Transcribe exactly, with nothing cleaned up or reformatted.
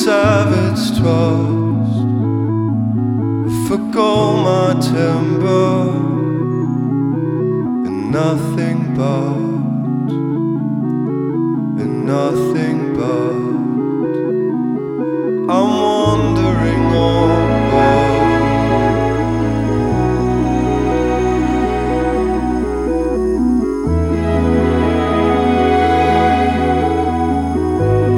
savage trust. I forgo my temper and nothing but, and nothing but